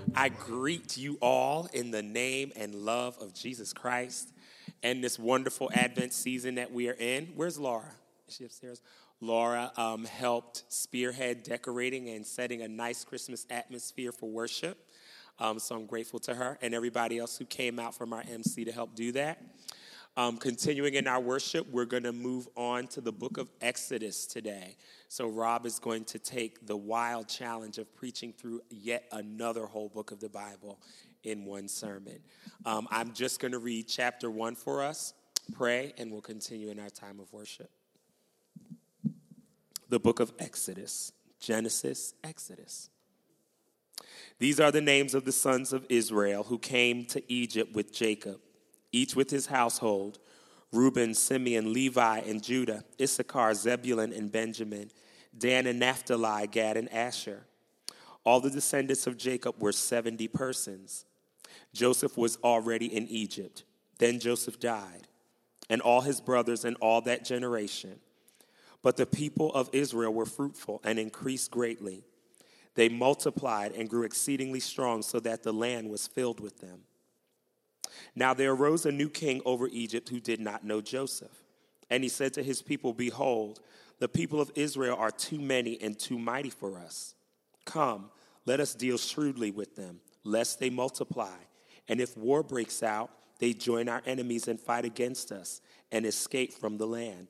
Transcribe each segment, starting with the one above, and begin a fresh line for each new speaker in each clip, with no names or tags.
I greet you all in the name and love of Jesus Christ and this wonderful Advent season that we are in. Where's Laura? Is she upstairs? Laura helped spearhead decorating and setting a nice Christmas atmosphere for worship. So I'm grateful to her and everybody else who came out from our MC to help do that. Continuing in our worship, we're going to move on to the book of Exodus today. So Rob is going to take the wild challenge of preaching through yet another whole book of the Bible in one sermon. I'm just going to read chapter 1 for us, pray, and we'll continue in our time of worship. The book of Exodus, Genesis, Exodus. These are the names of the sons of Israel who came to Egypt with Jacob, each with his household: Reuben, Simeon, Levi, and Judah, Issachar, Zebulun, and Benjamin, Dan and Naphtali, Gad, and Asher. All the descendants of Jacob were 70 persons. Joseph was already in Egypt. Then Joseph died, and all his brothers and all that generation. But the people of Israel were fruitful and increased greatly. They multiplied and grew exceedingly strong, so that the land was filled with them. Now there arose a new king over Egypt who did not know Joseph. And he said to his people, "Behold, the people of Israel are too many and too mighty for us. Come, let us deal shrewdly with them, lest they multiply. And if war breaks out, they join our enemies and fight against us and escape from the land."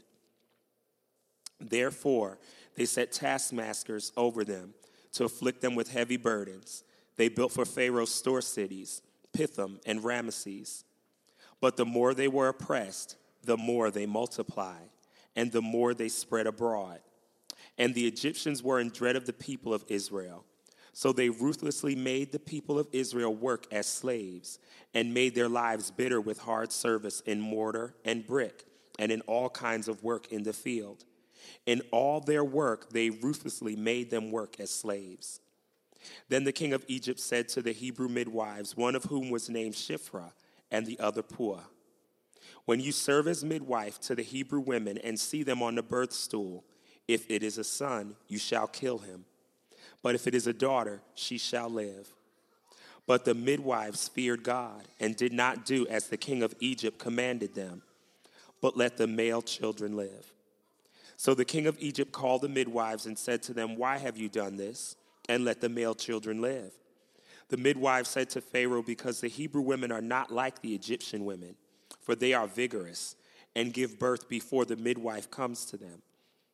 Therefore, they set taskmasters over them to afflict them with heavy burdens. They built for Pharaoh store cities, Pithom and Ramesses. But the more they were oppressed, the more they multiplied, and the more they spread abroad. And the Egyptians were in dread of the people of Israel. So they ruthlessly made the people of Israel work as slaves, and made their lives bitter with hard service in mortar and brick, and in all kinds of work in the field. In all their work, they ruthlessly made them work as slaves. Then the king of Egypt said to the Hebrew midwives, one of whom was named Shiphrah and the other Puah, "When you serve as midwife to the Hebrew women and see them on the birth stool, if it is a son, you shall kill him. But if it is a daughter, she shall live." But the midwives feared God and did not do as the king of Egypt commanded them, but let the male children live. So the king of Egypt called the midwives and said to them, "Why have you done this? And let the male children live." The midwives said to Pharaoh, "Because the Hebrew women are not like the Egyptian women, for they are vigorous and give birth before the midwife comes to them."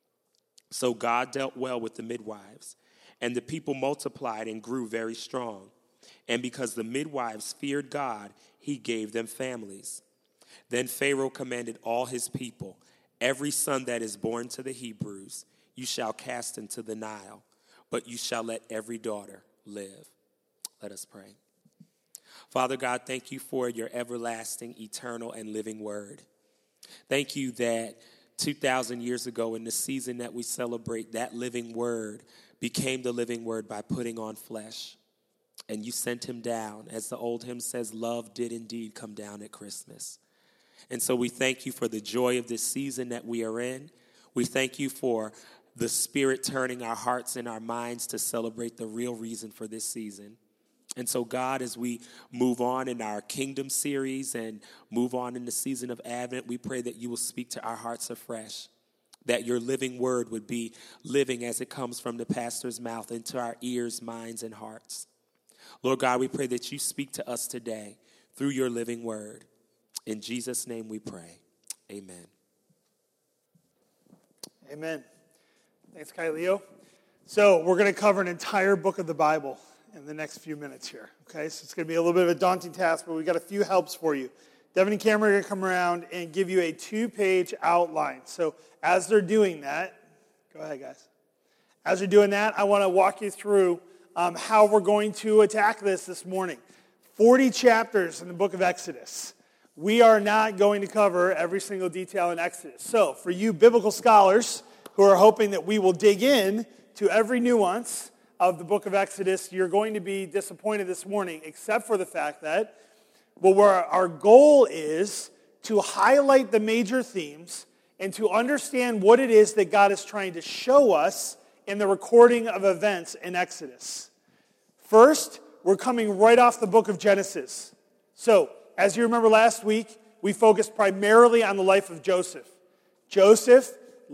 So God dealt well with the midwives, and the people multiplied and grew very strong. And because the midwives feared God, he gave them families. Then Pharaoh commanded all his people, "Every son that is born to the Hebrews, you shall cast into the Nile, but you shall let every daughter live." Let us pray. Father God, thank you for your everlasting, eternal, and living word. Thank you that 2,000 years ago, in the season that we celebrate, that living word became the living word by putting on flesh. And you sent him down. As the old hymn says, love did indeed come down at Christmas. And so we thank you for the joy of this season that we are in. We thank you for the Spirit turning our hearts and our minds to celebrate the real reason for this season. And so, God, as we move on in our Kingdom series and move on in the season of Advent, we pray that you will speak to our hearts afresh, that your living word would be living as it comes from the pastor's mouth into our ears, minds, and hearts. Lord God, we pray that you speak to us today through your living word. In Jesus' name we pray. Amen.
Amen. Thanks, Kyleo. So we're going to cover an entire book of the Bible in the next few minutes here. Okay, so it's going to be a little bit of a daunting task, but we've got a few helps for you. Devin and Cameron are going to come around and give you a 2-page outline. So as they're doing that, go ahead, guys. As they're doing that, I want to walk you through how we're going to attack this morning. 40 chapters in the book of Exodus. We are not going to cover every single detail in Exodus. So for you biblical scholars who are hoping that we will dig in to every nuance of the book of Exodus, you're going to be disappointed this morning, except for the fact that, where our goal is to highlight the major themes and to understand what it is that God is trying to show us in the recording of events in Exodus. First, we're coming right off the book of Genesis. So, as you remember last week, we focused primarily on the life of Joseph. Joseph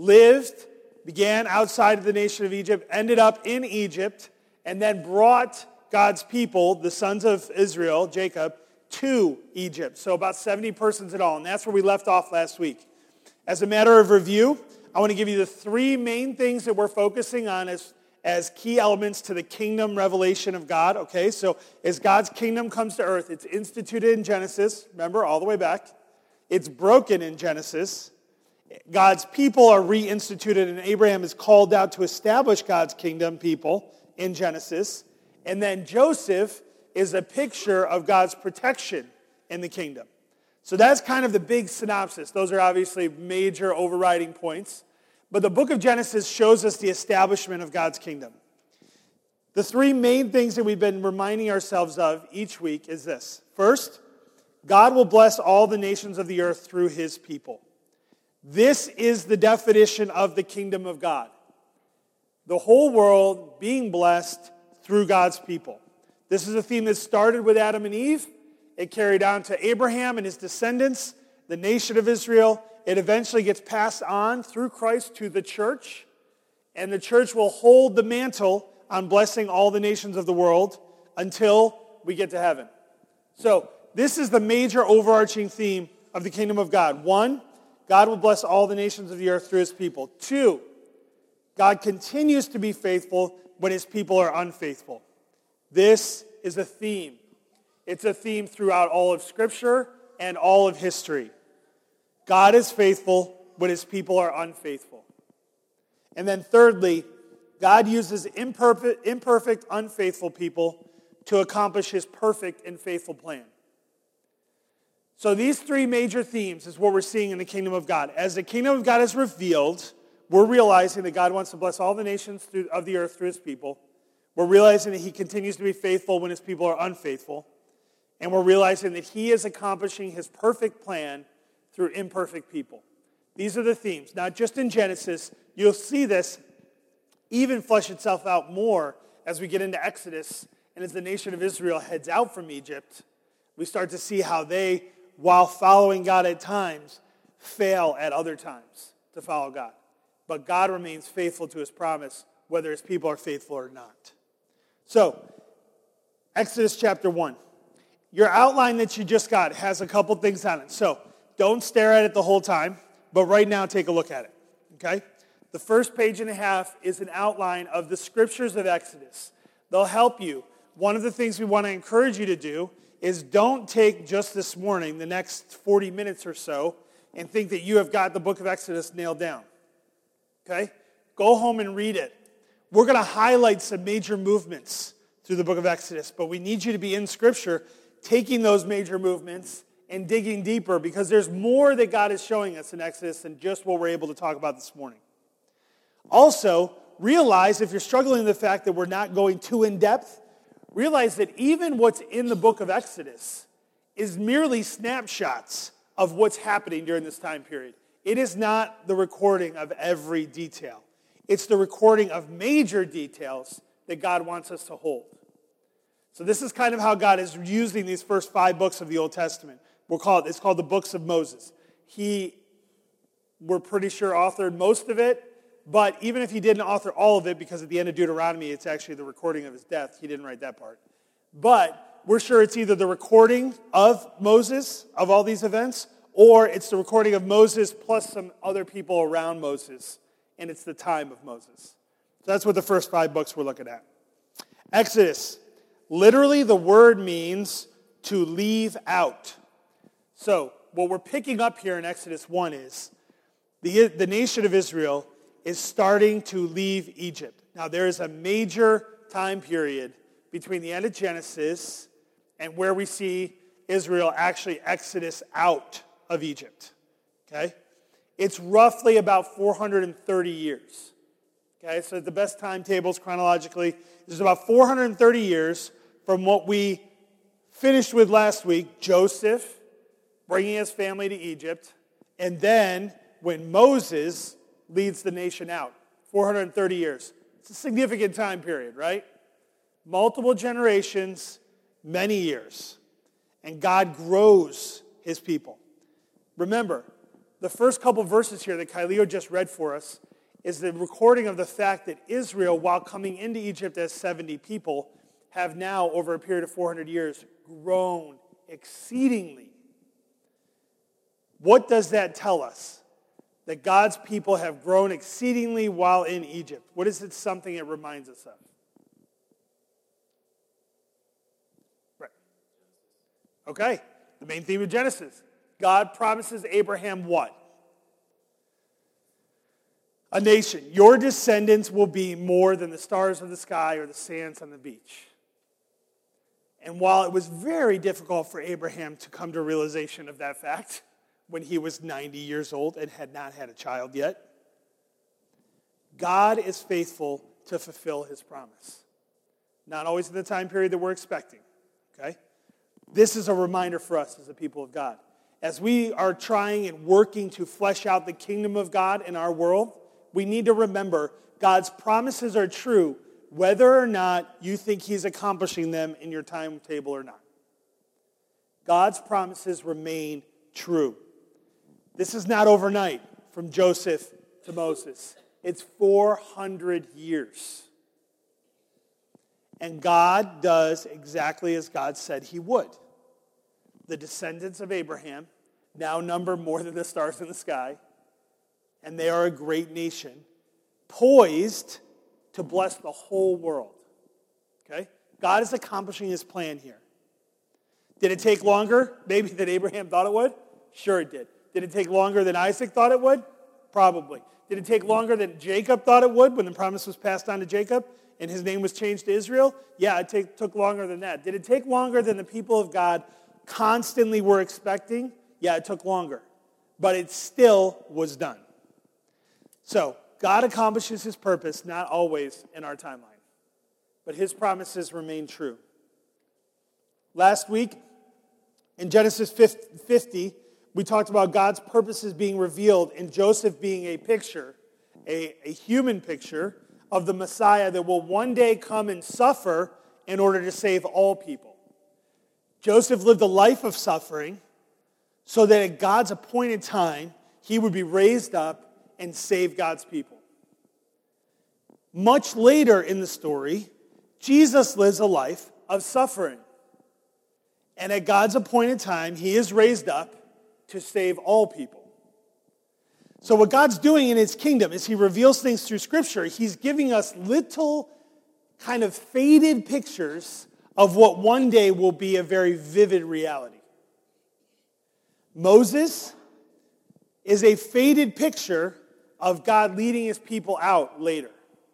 began outside of the nation of Egypt, ended up in Egypt, and then brought God's people, the sons of Israel, Jacob, to Egypt. So about 70 persons in all, and that's where we left off last week. As a matter of review, I want to give you the three main things that we're focusing on as key elements to the kingdom revelation of God. Okay, so as God's kingdom comes to earth, it's instituted in Genesis, remember, all the way back. It's broken in Genesis. God's people are reinstituted, and Abraham is called out to establish God's kingdom people in Genesis. And then Joseph is a picture of God's protection in the kingdom. So that's kind of the big synopsis. Those are obviously major overriding points. But the book of Genesis shows us the establishment of God's kingdom. The three main things that we've been reminding ourselves of each week is this. First, God will bless all the nations of the earth through his people. This is the definition of the kingdom of God. The whole world being blessed through God's people. This is a theme that started with Adam and Eve. It carried on to Abraham and his descendants, the nation of Israel. It eventually gets passed on through Christ to the church. And the church will hold the mantle on blessing all the nations of the world until we get to heaven. So this is the major overarching theme of the kingdom of God. One, God will bless all the nations of the earth through his people. Two, God continues to be faithful when his people are unfaithful. This is a theme. It's a theme throughout all of Scripture and all of history. God is faithful when his people are unfaithful. And then thirdly, God uses imperfect, unfaithful people to accomplish his perfect and faithful plan. So these three major themes is what we're seeing in the kingdom of God. As the kingdom of God is revealed, we're realizing that God wants to bless all the nations of the earth through his people. We're realizing that he continues to be faithful when his people are unfaithful. And we're realizing that he is accomplishing his perfect plan through imperfect people. These are the themes, not just in Genesis. You'll see this even flesh itself out more as we get into Exodus and as the nation of Israel heads out from Egypt. We start to see how they, while following God at times, fail at other times to follow God. But God remains faithful to his promise, whether his people are faithful or not. So, Exodus chapter 1. Your outline that you just got has a couple things on it. So, don't stare at it the whole time, but right now take a look at it. Okay? The first page and a half is an outline of the scriptures of Exodus. They'll help you. One of the things we want to encourage you to do is don't take just this morning, the next 40 minutes or so, and think that you have got the book of Exodus nailed down. Okay? Go home and read it. We're going to highlight some major movements through the book of Exodus, but we need you to be in Scripture taking those major movements and digging deeper because there's more that God is showing us in Exodus than just what we're able to talk about this morning. Also, realize if you're struggling with the fact that we're not going too in-depth, realize that even what's in the book of Exodus is merely snapshots of what's happening during this time period. It is not the recording of every detail. It's the recording of major details that God wants us to hold. So this is kind of how God is using these first 5 books of the Old Testament. It's called the books of Moses. We're pretty sure, authored most of it, but even if he didn't author all of it, because at the end of Deuteronomy, it's actually the recording of his death. He didn't write that part. But we're sure it's either the recording of Moses, of all these events, or it's the recording of Moses plus some other people around Moses, and it's the time of Moses. So that's what the first 5 books we're looking at. Exodus. Literally, the word means to leave out. So what we're picking up here in Exodus 1 is the nation of Israel is starting to leave Egypt. Now, there is a major time period between the end of Genesis and where we see Israel actually exodus out of Egypt. Okay? It's roughly about 430 years. Okay, so the best timetables chronologically, there's about 430 years from what we finished with last week, Joseph bringing his family to Egypt, and then when Moses leads the nation out, 430 years. It's a significant time period, right? Multiple generations many years, and God grows his people. Remember, the first couple verses here that Kyleo just read for us is the recording of the fact that Israel, while coming into Egypt as 70 people, have now, over a period of 400 years, grown exceedingly. What does that tell us? That God's people have grown exceedingly while in Egypt. What is it something it reminds us of? Right. Okay, the main theme of Genesis. God promises Abraham what? A nation. Your descendants will be more than the stars of the sky or the sands on the beach. And while it was very difficult for Abraham to come to a realization of that fact when he was 90 years old and had not had a child yet, God is faithful to fulfill his promise. Not always in the time period that we're expecting. Okay? This is a reminder for us as a people of God. As we are trying and working to flesh out the kingdom of God in our world, we need to remember God's promises are true whether or not you think he's accomplishing them in your timetable or not. God's promises remain true. This is not overnight from Joseph to Moses. It's 400 years. And God does exactly as God said he would. The descendants of Abraham now number more than the stars in the sky, and they are a great nation, poised to bless the whole world. Okay? God is accomplishing his plan here. Did it take longer, maybe, than Abraham thought it would? Sure it did. Did it take longer than Isaac thought it would? Probably. Did it take longer than Jacob thought it would when the promise was passed on to Jacob and his name was changed to Israel? Yeah, it took longer than that. Did it take longer than the people of God constantly were expecting? Yeah, it took longer. But it still was done. So, God accomplishes his purpose, not always in our timeline. But his promises remain true. Last week, in Genesis 50, we talked about God's purposes being revealed and Joseph being a picture, a human picture of the Messiah that will one day come and suffer in order to save all people. Joseph lived a life of suffering so that at God's appointed time, he would be raised up and save God's people. Much later in the story, Jesus lives a life of suffering. And at God's appointed time, he is raised up to save all people. So what God's doing in his kingdom is he reveals things through Scripture. He's giving us little kind of faded pictures of what one day will be a very vivid reality. Moses is a faded picture of God leading his people out later.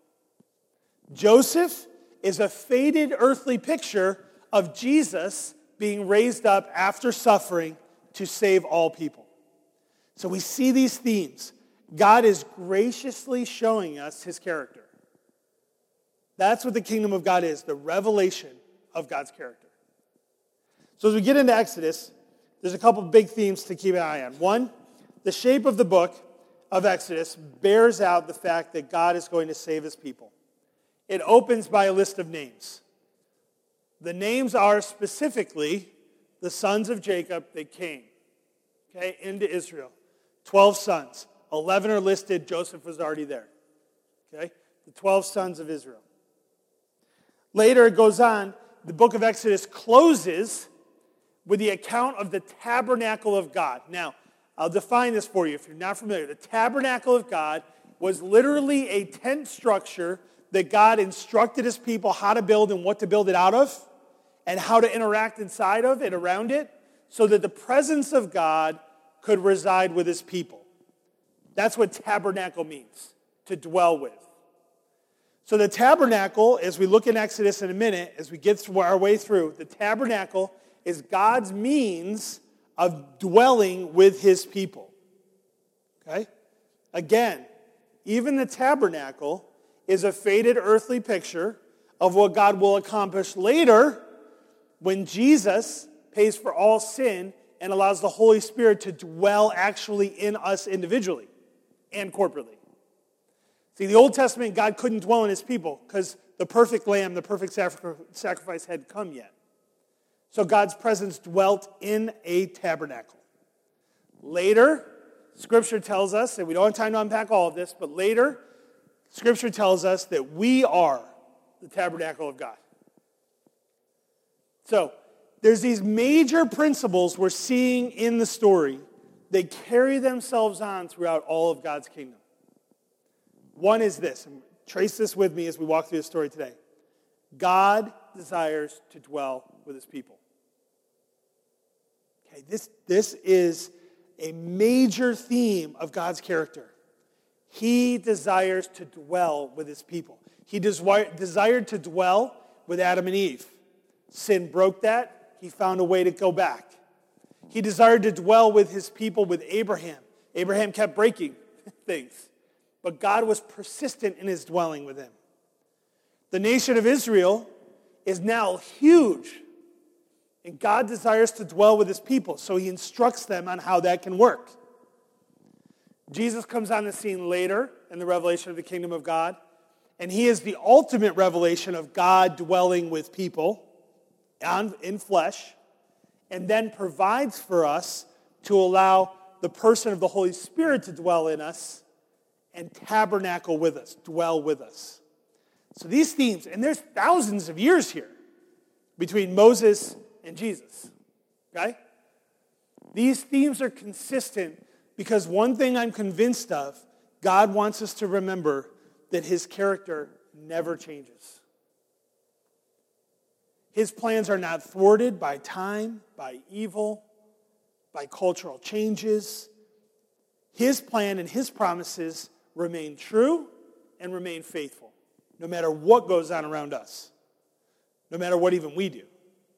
Joseph is a faded earthly picture of Jesus being raised up after suffering to save all people. So we see these themes. God is graciously showing us his character. That's what the kingdom of God is, the revelation of God's character. So as we get into Exodus, there's a couple big themes to keep an eye on. One, the shape of the book of Exodus bears out the fact that God is going to save his people. It opens by a list of names. The names are specifically the sons of Jacob that came, into Israel. 12 sons. 11 are listed. Joseph was already there. The 12 sons of Israel. Later it goes on. The book of Exodus closes with the account of the tabernacle of God. Now, I'll define this for you if you're not familiar. The tabernacle of God was literally a tent structure that God instructed his people how to build and what to build it out of and how to interact inside of and around it so that the presence of God could reside with his people. That's what tabernacle means, to dwell with. So the tabernacle, as we look in Exodus in a minute, as we get our way through, the tabernacle is God's means of dwelling with his people. Again, even the tabernacle is a faded earthly picture of what God will accomplish later when Jesus pays for all sin and allows the Holy Spirit to dwell actually in us individually and corporately. See, the Old Testament, God couldn't dwell in his people because the perfect lamb, the perfect sacrifice hadn't come yet. So God's presence dwelt in a tabernacle. Later, Scripture tells us, and we don't have time to unpack all of this, but later, Scripture tells us that we are the tabernacle of God. So, there's these major principles we're seeing in the story that carry themselves on throughout all of God's kingdom. One is this, and trace this with me as we walk through the story today. God desires to dwell with his people. Okay, this is a major theme of God's character. He desires to dwell with his people. He desired to dwell with Adam and Eve. Sin broke that. He found a way to go back. He desired to dwell with his people, with Abraham. Abraham kept breaking things, but God was persistent in his dwelling with him. The nation of Israel is now huge, and God desires to dwell with his people, so he instructs them on how that can work. Jesus comes on the scene later in the revelation of the kingdom of God, and he is the ultimate revelation of God dwelling with people in flesh, and then provides for us to allow the person of the Holy Spirit to dwell in us and tabernacle with us, dwell with us. So these themes, and there's thousands of years here between Moses and Jesus, okay? These themes are consistent because one thing I'm convinced of, God wants us to remember that his character never changes. His plans are not thwarted by time, by evil, by cultural changes. His plan and his promises remain true and remain faithful, no matter what goes on around us, no matter what even we do.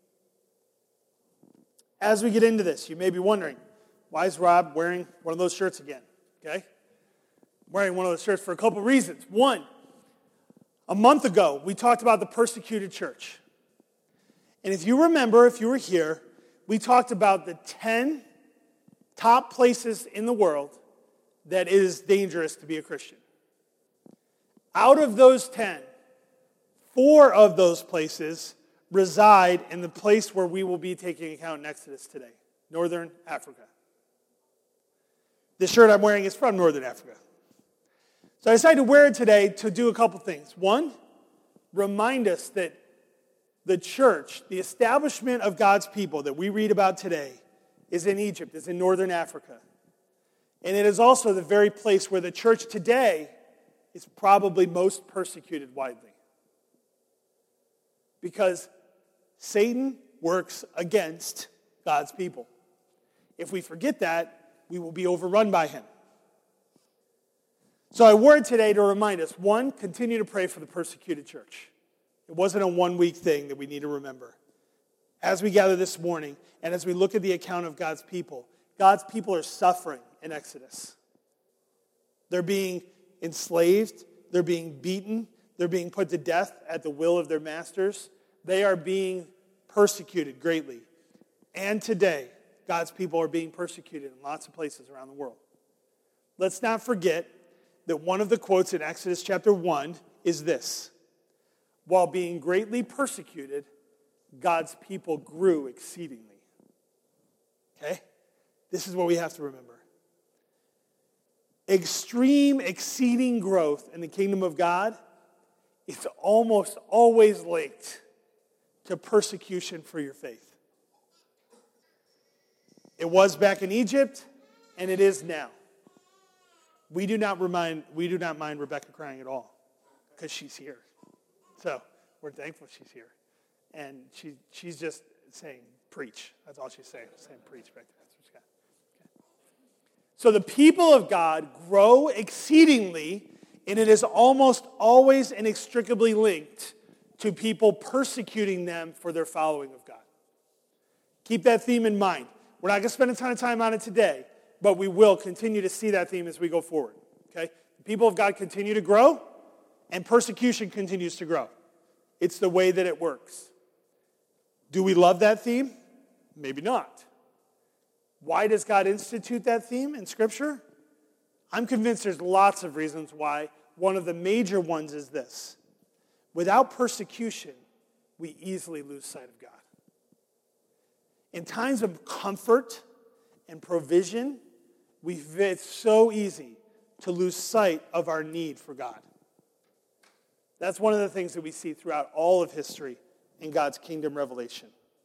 As we get into this, you may be wondering, why is Rob wearing one of those shirts again? Okay? I'm wearing one of those shirts for a couple reasons. One, a month ago, we talked about the persecuted church. And if you remember, if you were here, we talked about the 10 top places in the world that it is dangerous to be a Christian. Out of those 10, 4 of those places reside in the place where we will be taking account in Exodus today, Northern Africa. This shirt I'm wearing is from Northern Africa. So I decided to wear it today to do a couple things. One, remind us that the church, the establishment of God's people that we read about today is in Egypt, is in Northern Africa. And it is also the very place where the church today is probably most persecuted widely. Because Satan works against God's people. If we forget that, we will be overrun by him. So I wore it today to remind us, one, continue to pray for the persecuted church. It wasn't a one-week thing that we need to remember. As we gather this morning, and as we look at the account of God's people are suffering in Exodus. They're being enslaved, they're being beaten, they're being put to death at the will of their masters. They are being persecuted greatly. And today, God's people are being persecuted in lots of places around the world. Let's not forget that one of the quotes in Exodus chapter 1 is this: while being greatly persecuted, God's people grew exceedingly. Okay? This is what we have to remember. Extreme, exceeding growth in the kingdom of God is almost always linked to persecution for your faith. It was back in Egypt, and it is now. We do not mind Rebecca crying at all, because she's here. So we're thankful she's here. And she's just saying, preach. That's all she's saying preach back there. That's what she got. Okay. So the people of God grow exceedingly, and it is almost always inextricably linked to people persecuting them for their following of God. Keep that theme in mind. We're not going to spend a ton of time on it today, but we will continue to see that theme as we go forward. Okay? The people of God continue to grow, and persecution continues to grow. It's the way that it works. Do we love that theme? Maybe not. Why does God institute that theme in Scripture? I'm convinced there's lots of reasons why. One of the major ones is this: without persecution, we easily lose sight of God. In times of comfort and provision, it's so easy to lose sight of our need for God. That's one of the things that we see throughout all of history in God's kingdom revelation.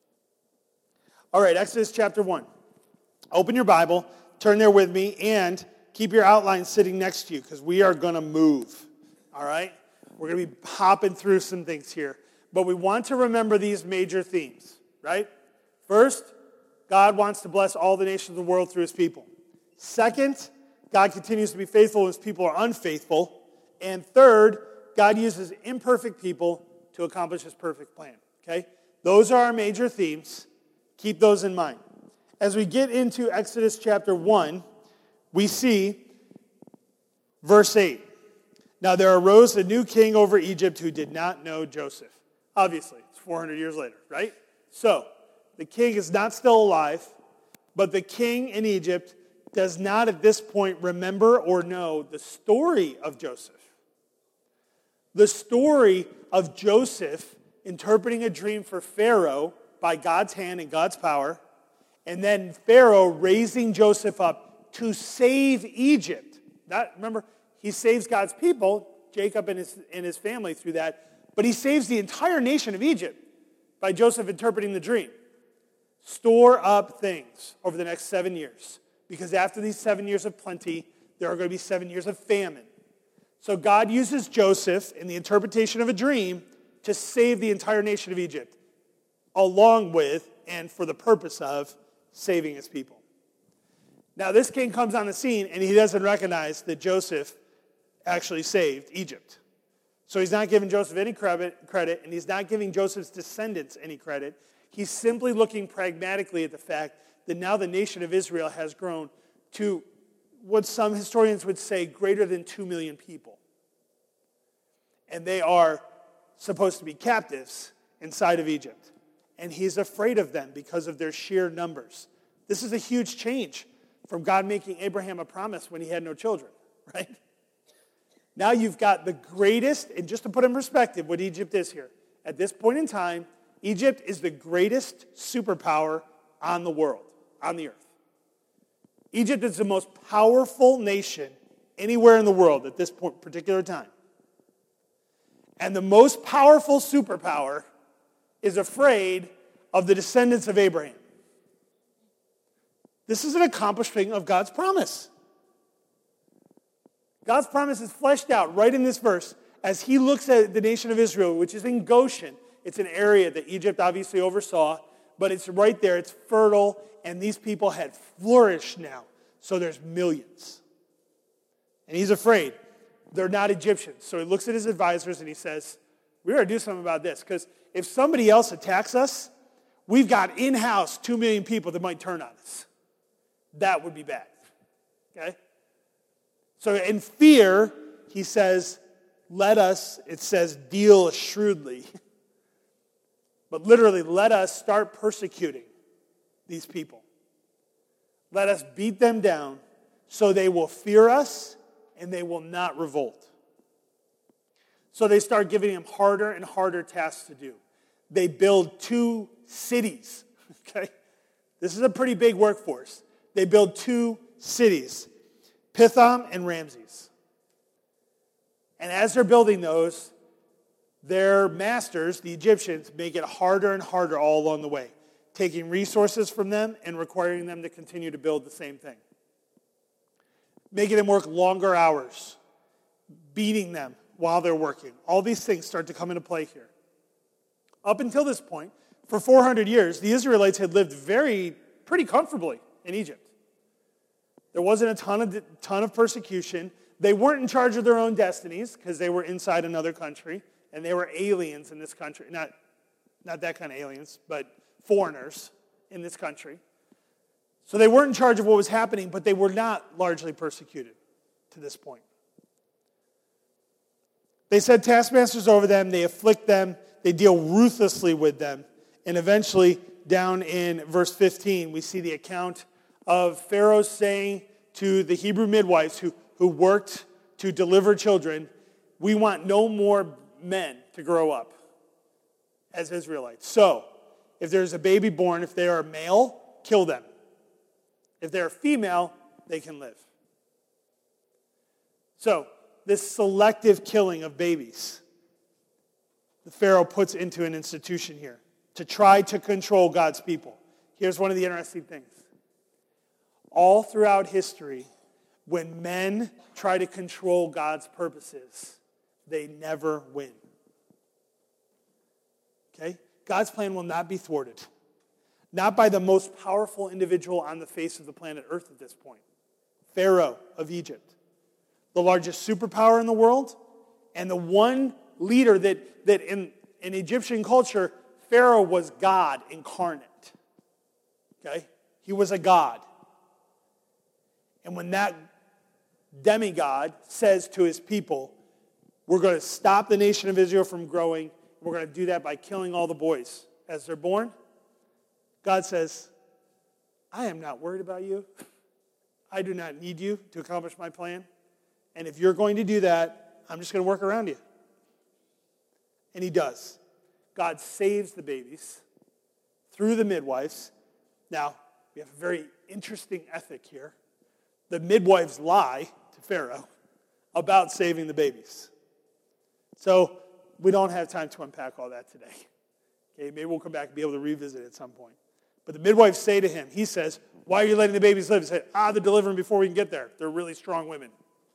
All right, Exodus chapter 1. Open your Bible, turn there with me, and keep your outline sitting next to you because we are going to move. All right? We're going to be hopping through some things here. But we want to remember these major themes, right? First, God wants to bless all the nations of the world through his people. Second, God continues to be faithful when his people are unfaithful. And third, God uses imperfect people to accomplish his perfect plan. Okay? Those are our major themes. Keep those in mind. As we get into Exodus chapter 1, we see verse 8. Now there arose a new king over Egypt who did not know Joseph. Obviously, it's 400 years later, right? So, the king is not still alive, but the king in Egypt does not at this point remember or know the story of Joseph. The story of Joseph interpreting a dream for Pharaoh by God's hand and God's power, and then Pharaoh raising Joseph up to save Egypt. Remember, he saves God's people, Jacob and his family through that, but he saves the entire nation of Egypt by Joseph interpreting the dream. Store up things over the next 7 years, because after these 7 years of plenty, there are going to be 7 years of famine. So God uses Joseph in the interpretation of a dream to save the entire nation of Egypt, along with and for the purpose of saving his people. Now this king comes on the scene and he doesn't recognize that Joseph actually saved Egypt. So he's not giving Joseph any credit, and he's not giving Joseph's descendants any credit. He's simply looking pragmatically at the fact that now the nation of Israel has grown to what some historians would say greater than 2 million people. And they are supposed to be captives inside of Egypt. And he's afraid of them because of their sheer numbers. This is a huge change from God making Abraham a promise when he had no children, right? Now you've got the greatest, and just to put in perspective what Egypt is here, at this point in time, Egypt is the greatest superpower on the world, on the earth. Egypt is the most powerful nation anywhere in the world at this particular time. And the most powerful superpower is afraid of the descendants of Abraham. This is an accomplishment of God's promise. God's promise is fleshed out right in this verse as he looks at the nation of Israel, which is in Goshen. It's an area that Egypt obviously oversaw, but it's right there. It's fertile, and these people had flourished now. So there's millions. And he's afraid. They're not Egyptians. So he looks at his advisors and he says, we got to do something about this, because if somebody else attacks us, we've got in-house 2 million people that might turn on us. That would be bad. Okay? So in fear, he says, let us, it says, deal shrewdly. But literally, let us start persecuting these people. Let us beat them down so they will fear us and they will not revolt. So they start giving him harder and harder tasks to do. They build 2 cities. Okay? This is a pretty big workforce. They build 2 cities, Pithom and Ramses. And as they're building those, their masters, the Egyptians, make it harder and harder all along the way, taking resources from them and requiring them to continue to build the same thing. Making them work longer hours, beating them while they're working. All these things start to come into play here. Up until this point, for 400 years, the Israelites had lived pretty comfortably in Egypt. There wasn't a ton of persecution. They weren't in charge of their own destinies because they were inside another country, and they were aliens in this country. Not that kind of aliens, but foreigners in this country. So they weren't in charge of what was happening, but they were not largely persecuted to this point. They set taskmasters over them, they afflict them, they deal ruthlessly with them, and eventually, down in verse 15, we see the account of Pharaoh saying to the Hebrew midwives who worked to deliver children, we want no more men to grow up as Israelites. So if there's a baby born, if they are male, kill them. If they're female, they can live. So, this selective killing of babies, the Pharaoh puts into an institution here to try to control God's people. Here's one of the interesting things. All throughout history, when men try to control God's purposes, they never win. Okay? God's plan will not be thwarted. Not by the most powerful individual on the face of the planet Earth at this point. Pharaoh of Egypt. The largest superpower in the world, and the one leader that in Egyptian culture, Pharaoh was God incarnate. Okay? He was a god. And when that demigod says to his people, we're going to stop the nation of Israel from growing, we're going to do that by killing all the boys as they're born, God says, I am not worried about you. I do not need you to accomplish my plan. And if you're going to do that, I'm just going to work around you. And he does. God saves the babies through the midwives. Now, we have a very interesting ethic here. The midwives lie to Pharaoh about saving the babies. So we don't have time to unpack all that today. Okay, maybe we'll come back and be able to revisit it at some point. But the midwives say to him, he says, why are you letting the babies live? He said, they're delivering before we can get there. They're really strong women.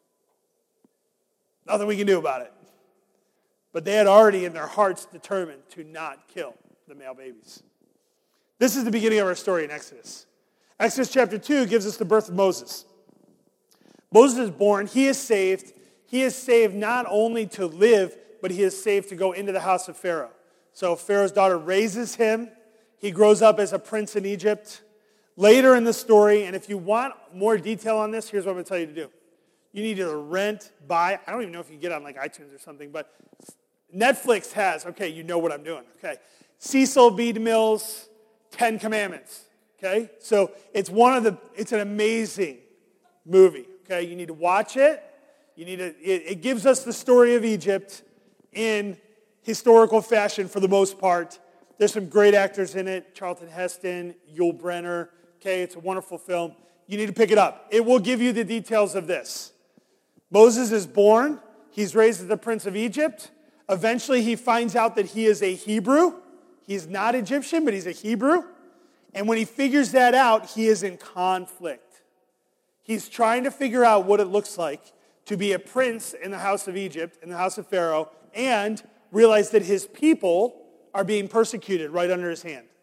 Nothing we can do about it. But they had already in their hearts determined to not kill the male babies. This is the beginning of our story in Exodus. Exodus chapter 2 gives us the birth of Moses. Moses is born. He is saved. He is saved not only to live, but he is saved to go into the house of Pharaoh. So Pharaoh's daughter raises him. He grows up as a prince in Egypt. Later in the story, and if you want more detail on this, here's what I'm going to tell you to do. You need to rent, buy. I don't even know if you can get on like iTunes or something, but Netflix has, okay, you know what I'm doing, okay. Cecil B. DeMille's 10 Commandments, okay. So it's an amazing movie, okay. You need to watch it. It gives us the story of Egypt in historical fashion for the most part. There's some great actors in it, Charlton Heston, Yul Brynner, okay. It's a wonderful film. You need to pick it up. It will give you the details of this. Moses is born. He's raised as the prince of Egypt. Eventually, he finds out that he is a Hebrew. He's not Egyptian, but he's a Hebrew. And when he figures that out, he is in conflict. He's trying to figure out what it looks like to be a prince in the house of Egypt, in the house of Pharaoh, and realize that his people are being persecuted right under his hand.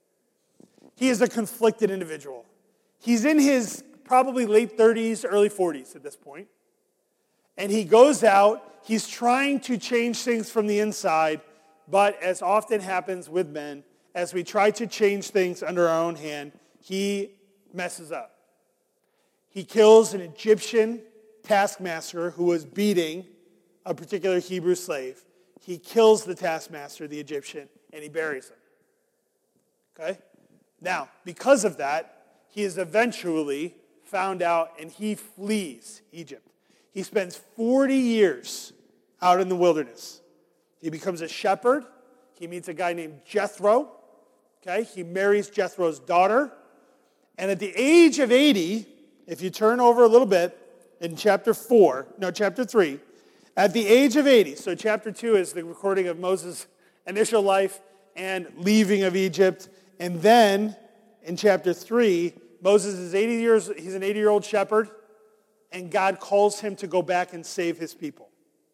He is a conflicted individual. He's in his probably late 30s, early 40s at this point. And he goes out, he's trying to change things from the inside, but as often happens with men, as we try to change things under our own hand, he messes up. He kills an Egyptian taskmaster who was beating a particular Hebrew slave. He kills the taskmaster, the Egyptian, and he buries him. Okay? Now, because of that, he is eventually found out and he flees Egypt. He spends 40 years out in the wilderness. He becomes a shepherd. He meets a guy named Jethro. Okay? He marries Jethro's daughter. And at the age of 80, if you turn over a little bit in chapter 3, at the age of 80, so chapter 2 is the recording of Moses' initial life and leaving of Egypt. And then in chapter 3, Moses is 80 years, he's an 80-year-old shepherd, and God calls him to go back and save his people.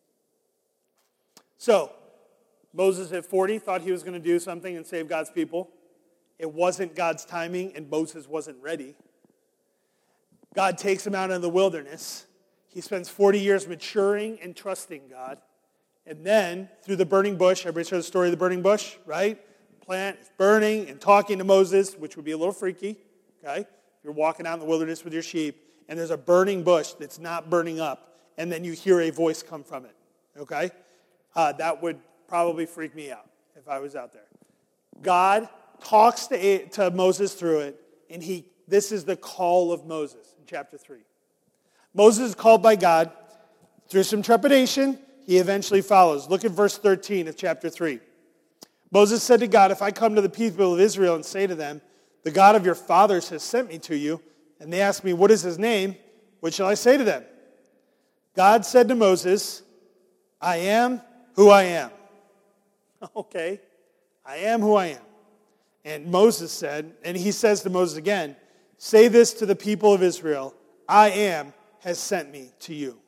So, Moses at 40 thought he was going to do something and save God's people. It wasn't God's timing, and Moses wasn't ready. God takes him out in the wilderness. He spends 40 years maturing and trusting God. And then, through the burning bush, everybody's heard the story of the burning bush, right? Plant is burning and talking to Moses, which would be a little freaky, okay? If you're walking out in the wilderness with your sheep, and there's a burning bush that's not burning up, and then you hear a voice come from it, okay? That would probably freak me out if I was out there. God talks to Moses through it, and this is the call of Moses in chapter 3. Moses is called by God. Through some trepidation, he eventually follows. Look at verse 13 of chapter 3. Moses said to God, if I come to the people of Israel and say to them, the God of your fathers has sent me to you, and they ask me, what is his name? What shall I say to them? God said to Moses, I am who I am. Okay, I am who I am. And Moses said, and he says to Moses again, say this to the people of Israel, I am has sent me to you.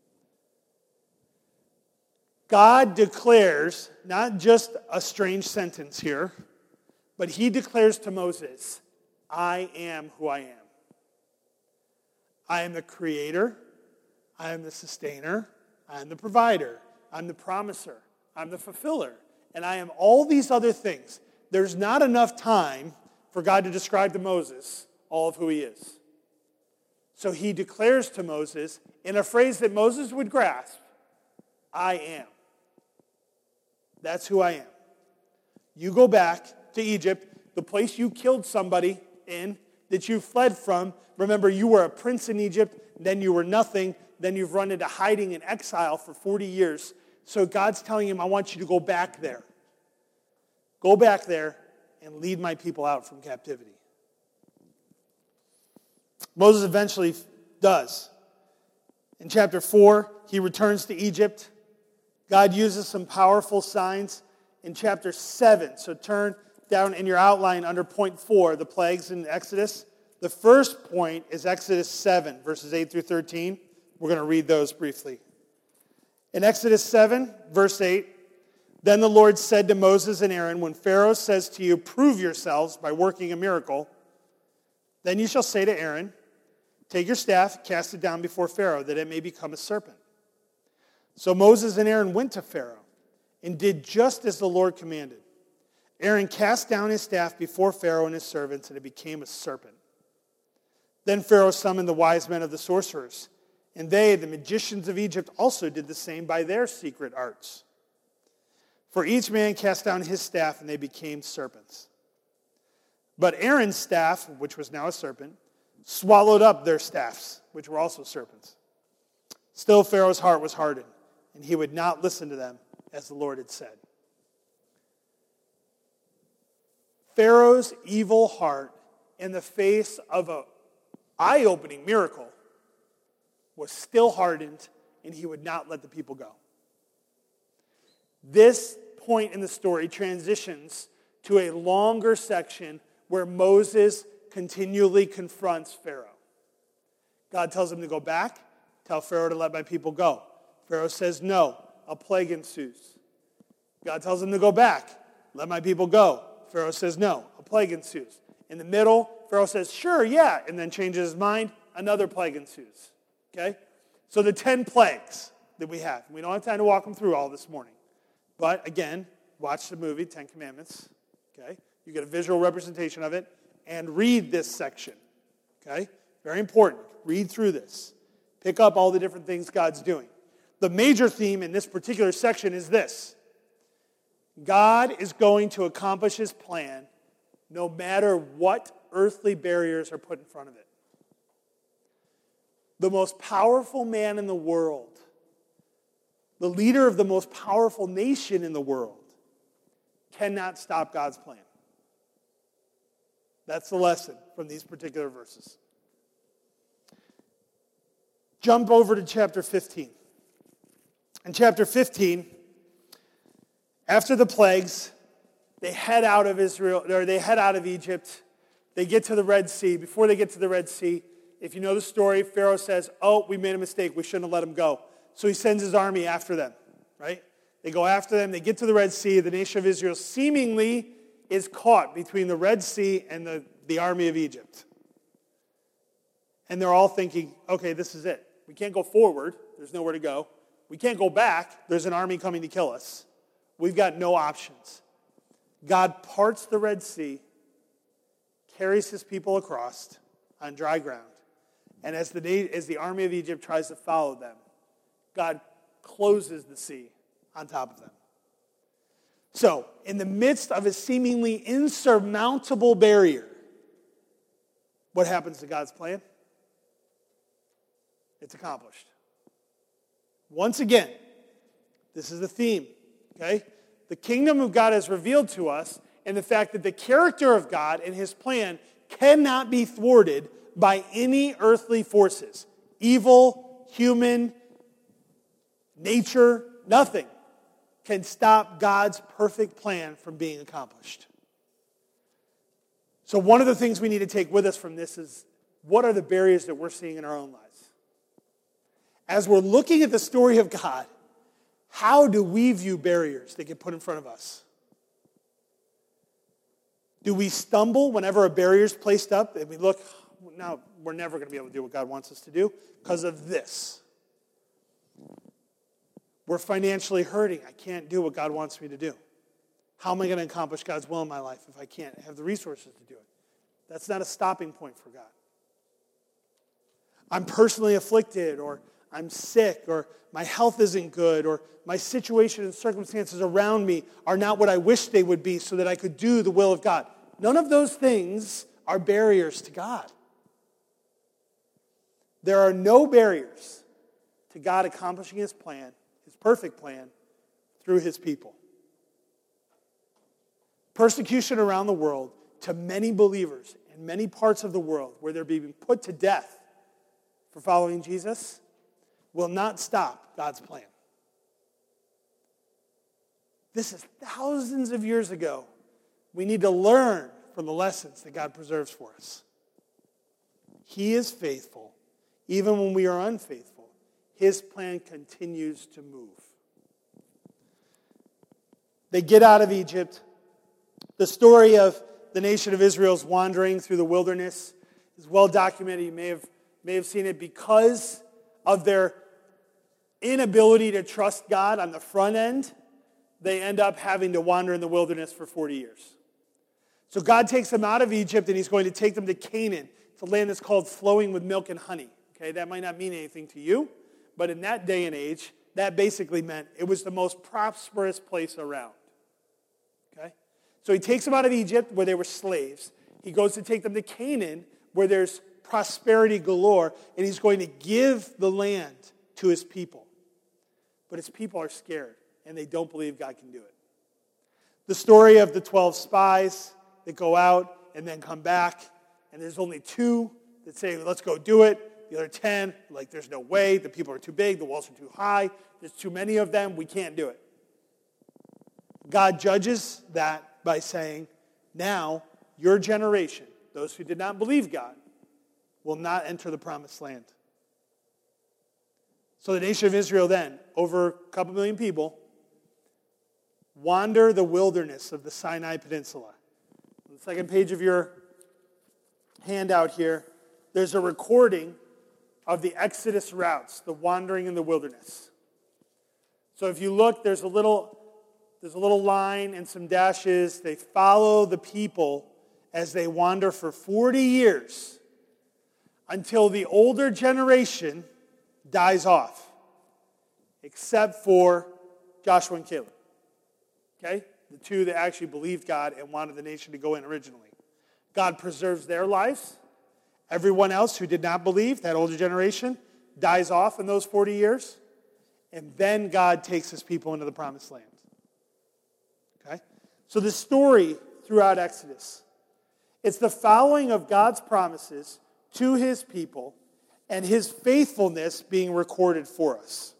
God declares not just a strange sentence here, but he declares to Moses, I am who I am. I am the creator, I am the sustainer, I am the provider, I'm the promiser, I'm the fulfiller, and I am all these other things. There's not enough time for God to describe to Moses all of who he is. So he declares to Moses, in a phrase that Moses would grasp, I am. That's who I am. You go back to Egypt, the place you killed somebody in, that you fled from. Remember, you were a prince in Egypt, then you were nothing, then you've run into hiding in exile for 40 years. So God's telling him, I want you to go back there. Go back there and lead my people out from captivity. Moses eventually does. In chapter 4, he returns to Egypt. God uses some powerful signs in chapter 7. So turn down in your outline under point 4, the plagues in Exodus. The first point is Exodus 7, verses 8 through 13. We're going to read those briefly. In Exodus 7, verse 8, then the Lord said to Moses and Aaron, when Pharaoh says to you, prove yourselves by working a miracle, then you shall say to Aaron, take your staff, cast it down before Pharaoh, that it may become a serpent. So Moses and Aaron went to Pharaoh and did just as the Lord commanded. Aaron cast down his staff before Pharaoh and his servants, and it became a serpent. Then Pharaoh summoned the wise men of the sorcerers, and they, the magicians of Egypt, also did the same by their secret arts. For each man cast down his staff, and they became serpents. But Aaron's staff, which was now a serpent, swallowed up their staffs, which were also serpents. Still Pharaoh's heart was hardened, and he would not listen to them, as the Lord had said. Pharaoh's evil heart, in the face of an eye-opening miracle, was still hardened, and he would not let the people go. This point in the story transitions to a longer section where Moses continually confronts Pharaoh. God tells him to go back, tell Pharaoh to let my people go. Pharaoh says no, a plague ensues. God tells him to go back, let my people go. Pharaoh says no, a plague ensues. In the middle, Pharaoh says sure, yeah, and then changes his mind, another plague ensues. Okay? So the 10 plagues that we have. We don't have time to walk them through all this morning. But again, watch the movie, 10 Commandments. Okay? You get a visual representation of it. And read this section. Okay? Very important. Read through this. Pick up all the different things God's doing. The major theme in this particular section is this. God is going to accomplish his plan no matter what earthly barriers are put in front of it. The most powerful man in the world, the leader of the most powerful nation in the world, cannot stop God's plan. That's the lesson from these particular verses. Jump over to chapter 15. In chapter 15, after the plagues, they head out of Israel, or they head out of Egypt. They get to the Red Sea. Before they get to the Red Sea, if you know the story, Pharaoh says, oh, we made a mistake. We shouldn't have let them go. So he sends his army after them, right? They go after them. They get to the Red Sea. The nation of Israel seemingly is caught between the Red Sea and the army of Egypt. And they're all thinking, okay, this is it. We can't go forward. There's nowhere to go. We can't go back. There's an army coming to kill us. We've got no options. God parts the Red Sea, carries his people across on dry ground. And as the army of Egypt tries to follow them, God closes the sea on top of them. So, in the midst of a seemingly insurmountable barrier, what happens to God's plan? It's accomplished. Once again, this is the theme, okay? The kingdom of God is revealed to us, and the fact that the character of God and his plan cannot be thwarted by any earthly forces. Evil, human, nature, nothing can stop God's perfect plan from being accomplished. So one of the things we need to take with us from this is, what are the barriers that we're seeing in our own lives? As we're looking at the story of God, how do we view barriers that get put in front of us? Do we stumble whenever a barrier is placed up and we look, now we're never going to be able to do what God wants us to do because of this? We're financially hurting. I can't do what God wants me to do. How am I going to accomplish God's will in my life if I can't have the resources to do it? That's not a stopping point for God. I'm personally afflicted, or I'm sick, or my health isn't good, or my situation and circumstances around me are not what I wish they would be so that I could do the will of God. None of those things are barriers to God. There are no barriers to God accomplishing his plan, his perfect plan, through his people. Persecution around the world to many believers in many parts of the world where they're being put to death for following Jesus will not stop God's plan. This is thousands of years ago. We need to learn from the lessons that God preserves for us. He is faithful. Even when we are unfaithful, his plan continues to move. They get out of Egypt. The story of the nation of Israel's wandering through the wilderness is well documented. You may have seen it. Because of their inability to trust God on the front end, they end up having to wander in the wilderness for 40 years. So God takes them out of Egypt, and he's going to take them to Canaan. It's a land that's called flowing with milk and honey. Okay, that might not mean anything to you, but in that day and age, that basically meant it was the most prosperous place around. Okay? So he takes them out of Egypt, where they were slaves. He goes to take them to Canaan, where there's prosperity galore, and he's going to give the land to his people. But his people are scared, and they don't believe God can do it. The story of the 12 spies that go out and then come back, and there's only 2 that say, let's go do it. The other 10, like, there's no way. The people are too big. The walls are too high. There's too many of them. We can't do it. God judges that by saying, now your generation, those who did not believe God, will not enter the promised land. So the nation of Israel then, over a couple million people, wander the wilderness of the Sinai Peninsula. On the second page of your handout here, there's a recording of the Exodus routes, the wandering in the wilderness. So if you look, there's a little line and some dashes. They follow the people as they wander for 40 years until the older generation dies off, except for Joshua and Caleb. Okay? The 2 that actually believed God and wanted the nation to go in originally. God preserves their lives. Everyone else who did not believe, that older generation, dies off in those 40 years. And then God takes his people into the promised land. Okay? So the story throughout Exodus, it's the following of God's promises to his people and his faithfulness being recorded for us.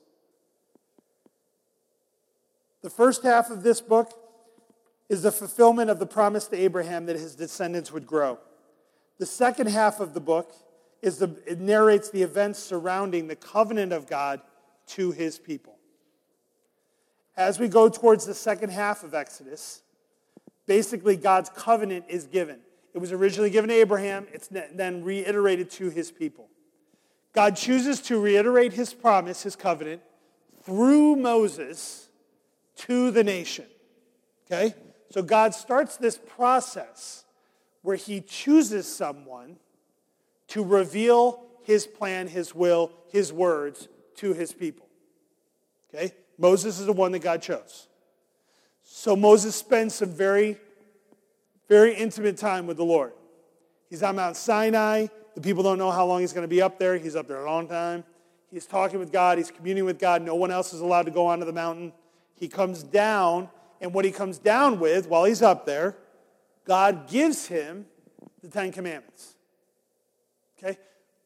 The first half of this book is the fulfillment of the promise to Abraham that his descendants would grow. The second half of the book it narrates the events surrounding the covenant of God to his people. As we go towards the second half of Exodus, basically God's covenant is given. It was originally given to Abraham. It's then reiterated to his people. God chooses to reiterate his promise, his covenant, through Moses to the nation. Okay? So God starts this process where he chooses someone to reveal his plan, his will, his words to his people. Okay? Moses is the one that God chose. So Moses spends some very, very intimate time with the Lord. He's on Mount Sinai. The people don't know how long he's going to be up there. He's up there a long time. He's talking with God. He's communing with God. No one else is allowed to go onto the mountain. He comes down, And what he comes down with while he's up there, God gives him the Ten Commandments. Okay?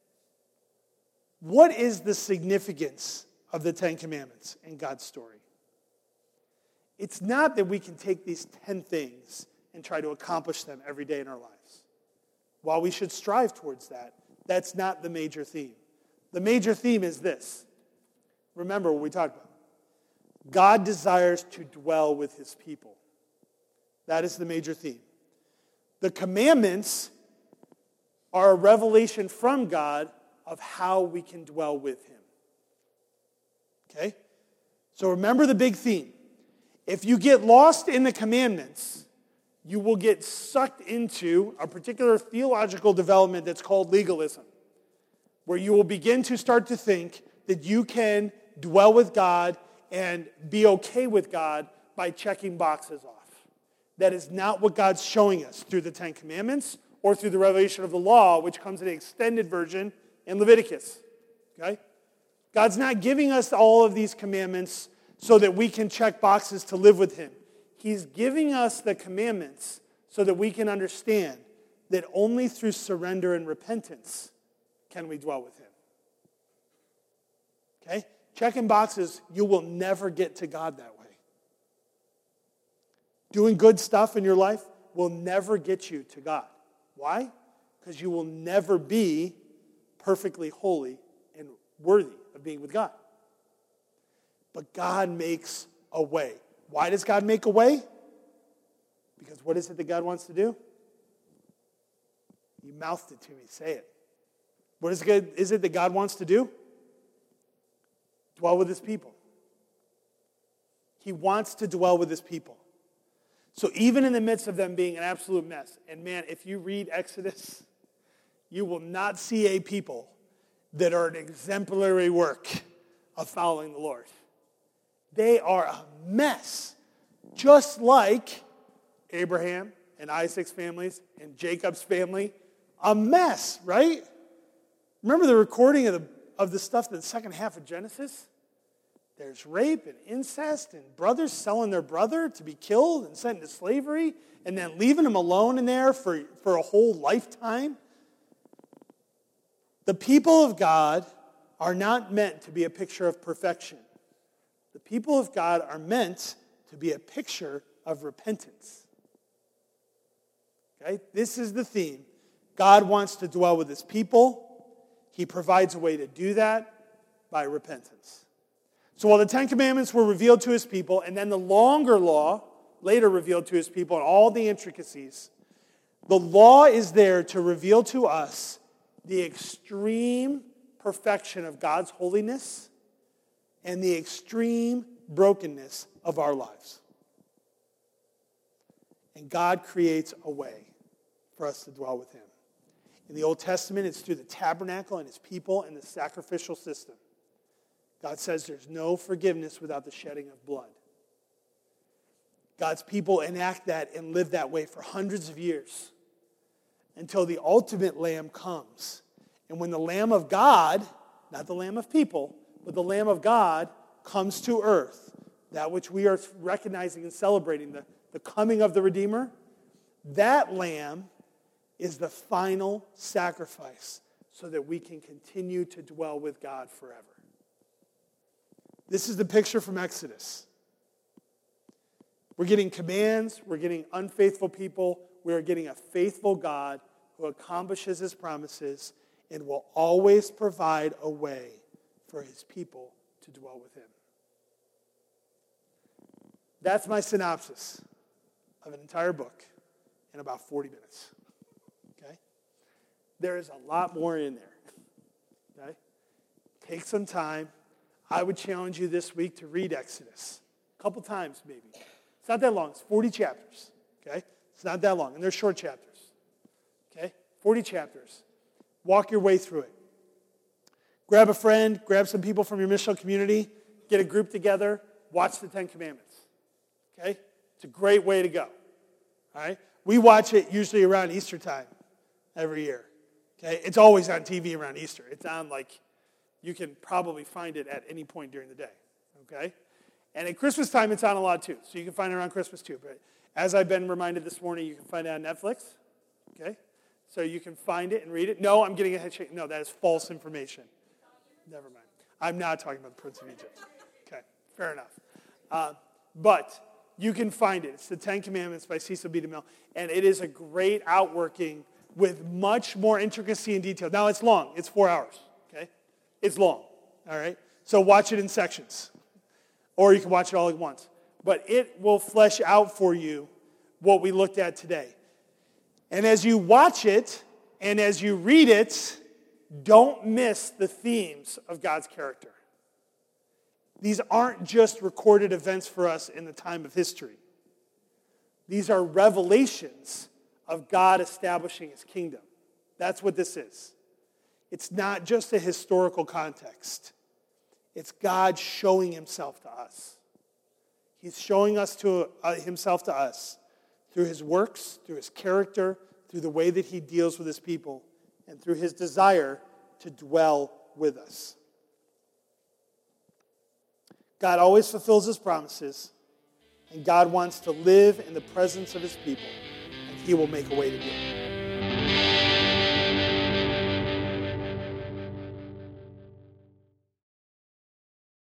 What is the significance of the Ten Commandments in God's story? It's not that we can take these 10 things and try to accomplish them every day in our lives. While we should strive towards that, that's not the major theme. The major theme is this. Remember what we talked about. God desires to dwell with his people. That is the major theme. The commandments are a revelation from God of how we can dwell with him. Okay? So remember the big theme. If you get lost in the commandments, you will get sucked into a particular theological development that's called legalism, where you will begin to start to think that you can dwell with God and be okay with God by checking boxes off. That is not what God's showing us through the Ten Commandments or through the revelation of the law, which comes in an extended version in Leviticus. Okay? God's not giving us all of these commandments so that we can check boxes to live with him. He's giving us the commandments so that we can understand that only through surrender and repentance can we dwell with him. Okay? Checking boxes, you will never get to God that way. Doing good stuff in your life will never get you to God. Why? Because you will never be perfectly holy and worthy of being with God. But God makes a way. Why does God make a way? Because what is it that God wants to do? You mouthed it to me. Say it. What is it that God wants to do? Dwell with his people. He wants to dwell with his people. So even in the midst of them being an absolute mess, and man, if you read Exodus, you will not see a people that are an exemplary work of following the Lord. They are a mess, just like Abraham and Isaac's families and Jacob's family. A mess, right? Remember the recording of the stuff in the second half of Genesis? There's rape and incest and brothers selling their brother to be killed and sent into slavery and then leaving him alone in there for a whole lifetime. The people of God are not meant to be a picture of perfection. The people of God are meant to be a picture of repentance. Okay? This is the theme. God wants to dwell with his people. He provides a way to do that by repentance. So while the Ten Commandments were revealed to his people, and then the longer law later revealed to his people and all the intricacies, the law is there to reveal to us the extreme perfection of God's holiness and the extreme brokenness of our lives. And God creates a way for us to dwell with him. In the Old Testament, it's through the tabernacle and his people and the sacrificial system. God says there's no forgiveness without the shedding of blood. God's people enact that and live that way for hundreds of years until the ultimate Lamb comes. And when the Lamb of God, not the Lamb of people, but the Lamb of God comes to earth, that which we are recognizing and celebrating, the coming of the Redeemer, that Lamb is the final sacrifice so that we can continue to dwell with God forever. This is the picture from Exodus. We're getting commands, we're getting unfaithful people, we are getting a faithful God who accomplishes his promises and will always provide a way for his people to dwell with him. That's my synopsis of an entire book in about 40 minutes. Okay? There is a lot more in there. Okay? Take some time. I would challenge you this week to read Exodus. A couple times, maybe. It's not that long. It's 40 chapters. Okay? It's not that long. And they're short chapters. Okay? 40 chapters. Walk your way through it. Grab a friend. Grab some people from your missional community. Get a group together. Watch the Ten Commandments. Okay? It's a great way to go. All right? We watch it usually around Easter time every year. Okay? It's always on TV around Easter. It's on you can probably find it at any point during the day. Okay? And at Christmas time, it's on a lot too. So you can find it around Christmas too. But as I've been reminded this morning, you can find it on Netflix. Okay? So you can find it and read it. No, I'm getting a head shake. No, that is false information. Never mind. I'm not talking about the Prince of Egypt. Okay, fair enough. But you can find it. It's the Ten Commandments by Cecil B. DeMille. And it is a great outworking with much more intricacy and detail. Now, it's long. It's 4 hours. Okay? It's long. All right? So watch it in sections. Or you can watch it all at once. But it will flesh out for you what we looked at today. And as you watch it and as you read it, don't miss the themes of God's character. These aren't just recorded events for us in the time of history. These are revelations of God establishing his kingdom. That's what this is. It's not just a historical context. It's God showing himself to us. He's showing himself to us through his works, through his character, through the way that he deals with his people, and through his desire to dwell with us. God always fulfills his promises, and God wants to live in the presence of his people, and he will make a way to do it.